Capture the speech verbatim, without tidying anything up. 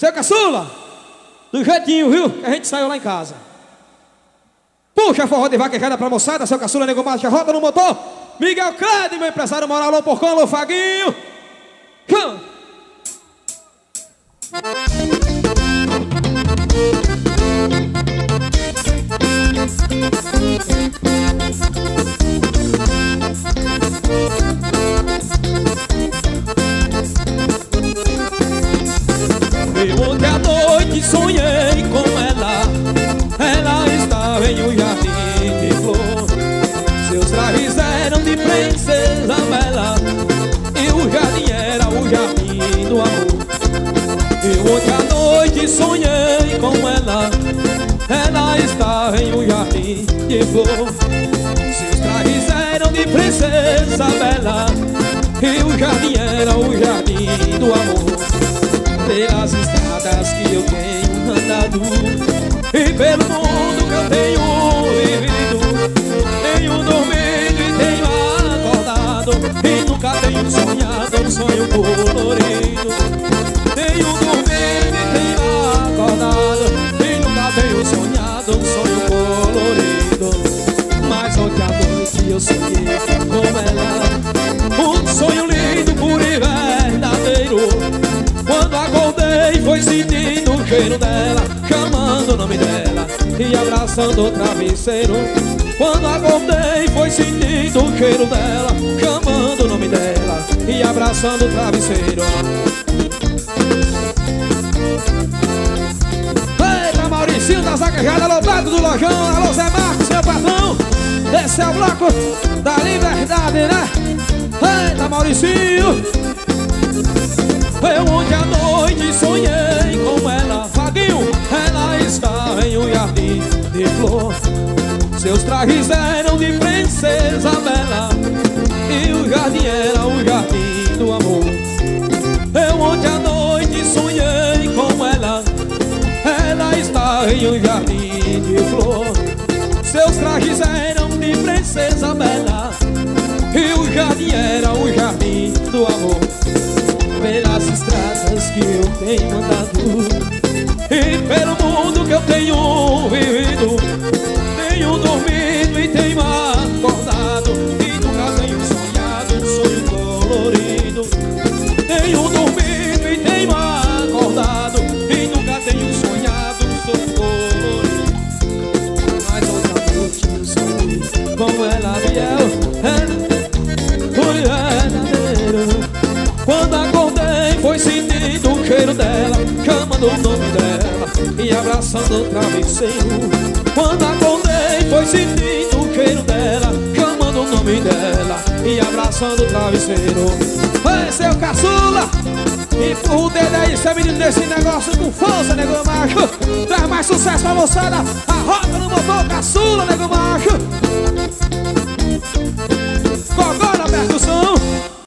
Seu caçula, do jeitinho, viu? Que a gente saiu lá em casa. Puxa, forró de vaquejada pra moçada. Seu caçula, nego macho, roda no motor. Miguel Clédio, meu empresário moral, alô Porcão, alô Faguinho. Hum. Eu ontem à noite sonhei com ela. Ela estava em um jardim de flor. Seus trajes eram de princesa bela, e o jardim era o jardim do amor. Eu ontem à noite sonhei com ela. Ela estava em um jardim de flor. Seus trajes eram de princesa bela, e o jardim era o jardim do amor. Pelas estradas que eu tenho andado, e pelo mundo que eu tenho vivido, tenho dormido e tenho acordado, e nunca tenho sonhado um sonho colorido. Tenho dormido e tenho acordado, e nunca tenho sonhado um sonho colorido. Mas ontem à noite eu sonhei com ela, um sonho lindo, puro e verdadeiro. Quando acordei foi sentindo o cheiro dela, chamando o nome dela e abraçando o travesseiro. Quando acordei foi sentindo o cheiro dela, chamando o nome dela e abraçando o travesseiro. Eita, Mauricinho da Zaquejada, alô Beto do Lojão, alô Zé Marcos, meu patrão. Esse é o bloco da liberdade, né? Eita, Mauricinho. Eu ontem à noite sonhei com ela, Faguinho. Ela estava em um jardim de flor. Seus trajes eram de princesa bela, e o jardim era o jardim do amor. Eu ontem à noite sonhei com ela. Ela estava em um jardim de flor. Seus trajes eram de princesa bela, e o jardim era o jardim do amor. Pelas estradas que eu tenho andado, e pelo mundo que eu tenho vivido, tenho dormido e tenho acordado, e nunca tenho sonhado um sonho colorido. Tenho dormido e tenho acordado, e nunca tenho sonhado um sonho colorido. Mas outra noite eu sonhei com ela, fiel, foi verdadeiro. Quando acordei foi sentindo o cheiro dela, chamando o nome dela e abraçando o travesseiro. Quando acordei foi sentindo o cheiro dela, chamando o nome dela e abraçando o travesseiro. Ei, seu caçula, empurra o dedo aí, seu menino desse negócio com força, nego macho. Traz mais sucesso pra moçada, a roda no motor, caçula, nego macho.